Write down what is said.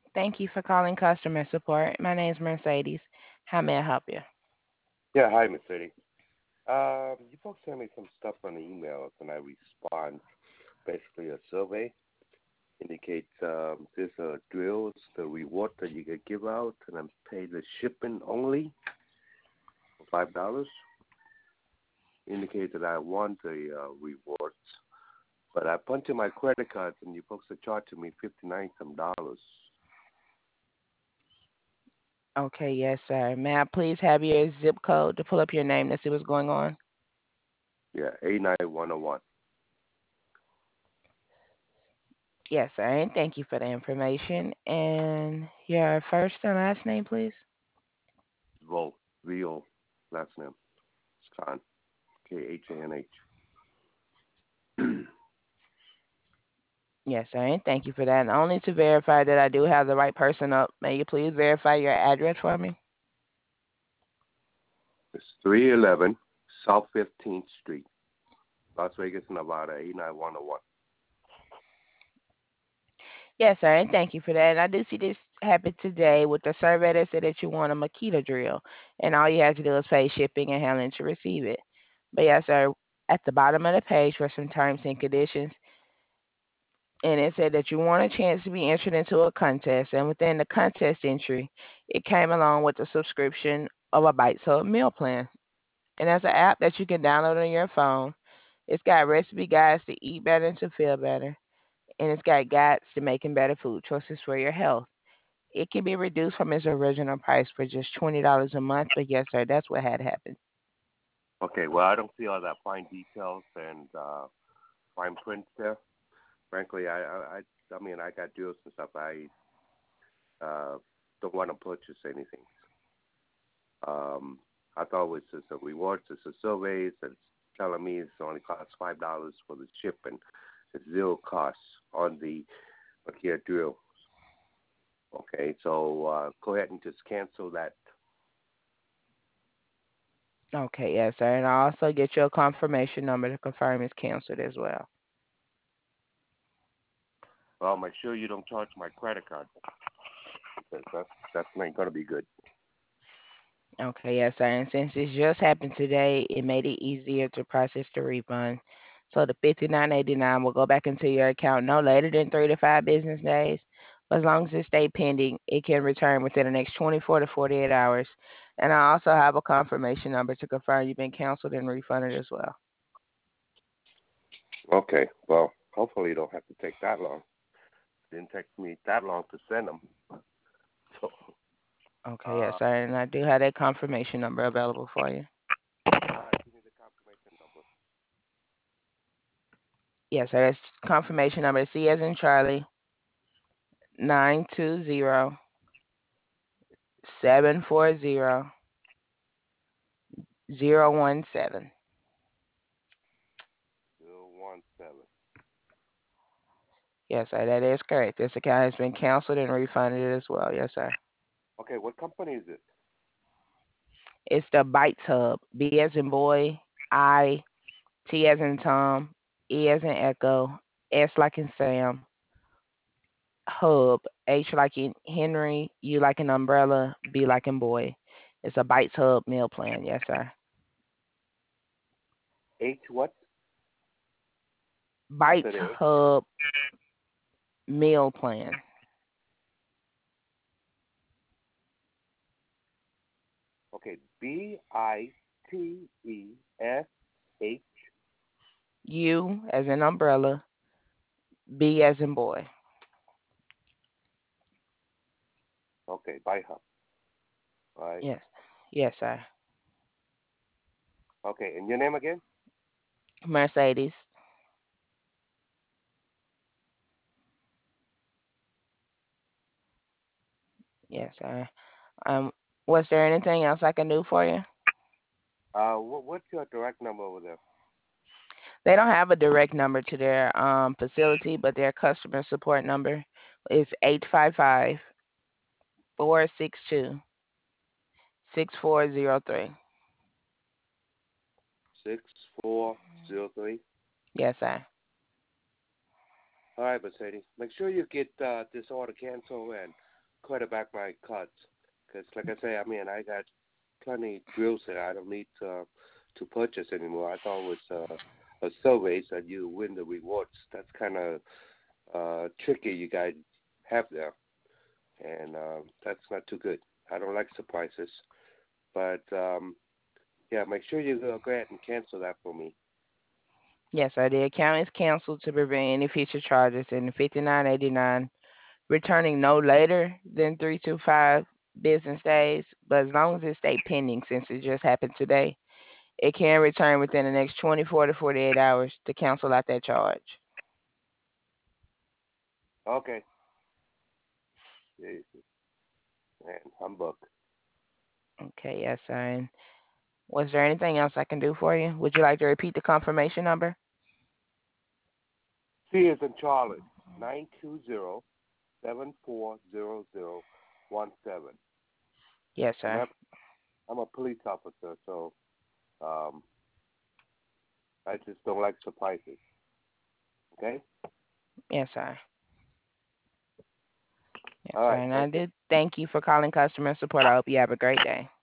Thank you for calling customer support. My name is Mercedes. How may I help you? Yeah, hi, Miss City. You folks sent me some stuff on the emails, and I respond. Basically, a survey indicates there's a drills, the reward that you can give out, and I'm paid the shipping only for $5. Indicates that I want the rewards, but I punch in my credit cards, and you folks are charging me $59 some. Okay, yes, sir. May I please have your zip code to pull up your name to see what's going on? Yeah, 89101. Yes, sir. And thank you for the information. And your first and last name, please? Vol, VO, last name, Khan, KHANH. Yes, sir. And thank you for that. And only to verify that I do have the right person up, may you please verify your address for me? It's 311 South 15th Street, Las Vegas, Nevada, 89101. Yes, sir. And thank you for that. And I do see this happen today with the survey that said that you want a Makita drill. And all you have to do is pay shipping and handling to receive it. But yes, sir, at the bottom of the page were some terms and conditions. And it said that you want a chance to be entered into a contest. And within the contest entry, it came along with a subscription of a Bites Hub meal plan. And that's an app that you can download on your phone. It's got recipe guides to eat better and to feel better. And it's got guides to making better food choices for your health. It can be reduced from its original price for just $20 a month. But yes, sir, that's what had happened. Okay, well, I don't see all that fine details and fine print there. Frankly, I mean, I got deals and stuff. I don't want to purchase anything. I thought it was just a rewards, it's a survey that's telling me it's only costs $5 for the ship and it's zero costs on the Makita drill. Okay, so go ahead and just cancel that. Okay, yes, sir. And I'll also get you a confirmation number to confirm it's canceled as well. Well, make sure you don't charge my credit card because that's not going to be good. Okay, yes, sir. And since this just happened today, it made it easier to process the refund. So the 59.89 will go back into your account no later than 3 to 5 business days. As long as it stay pending, it can return within the next 24 to 48 hours. And I also have a confirmation number to confirm you've been canceled and refunded as well. Okay, well, hopefully it don't have to take that long. It didn't take me that long to send them. So, Okay, yes, uh, sir. And I do have that confirmation number available for you. give me the confirmation number. Yes, sir. That's confirmation number C as in Charlie 920-740-017. 017. Yes, sir. That is correct. This account has been canceled and refunded as well. Yes, sir. Okay, what company is it? It's the Bites Hub. B as in boy, I, T as in Tom, E as in Echo, S like in Sam, Hub, H like in Henry, U like in umbrella, B like in boy. It's a Bites Hub meal plan. Yes, sir. H what? You Bites said H. Hub meal plan. Okay, BITESH. U as in umbrella, B as in boy. Okay, by Hub. All right. Yes. Yes, sir. Okay, and your name again? Mercedes. Yes, sir. Um, was there anything else I can do for you? What's your direct number over there? They don't have a direct number to their facility, but their customer support number is 855-462-6403. 6403. Yes, sir. All right, Mercedes. Make sure you get this order canceled and quarterback my cuts. Because, like I say, I mean, I got plenty drills that I don't need to purchase anymore. I thought it was a surveys that you win the rewards. That's kind of tricky you guys have there, and that's not too good. I don't like surprises, but yeah, make sure you go ahead and cancel that for me. Yes, sir. The account is canceled to prevent any future charges, and 59.89 returning no later than 3 to 5 business days. But as long as it stay pending, since it just happened today, it can return within the next 24 to 48 hours to cancel out that charge. Okay, Jesus, man, I'm booked. Okay, yes, sir. And was there anything else I can do for you? Would you like to repeat the confirmation number? C is in Charlotte, 920-740017. Yes, I'm sir. a, I'm a police officer, so um, I just don't like surprises. Okay? Yes, sir. Yes, All sir. right, And I thank you. did thank you for calling customer support. I hope you have a great day.